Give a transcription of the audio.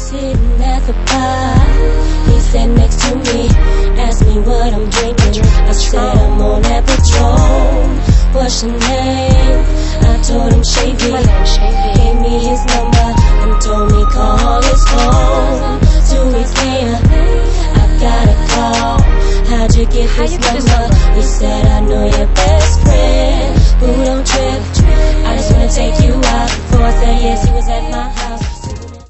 sitting at the bar. He sat next to me, asked me what I'm drinking. I said I'm on that Patron. What's your name? I told him Shavy. Gave me his number and told me call his phone. 2 weeks later, I got a call. How'd you get this number? He said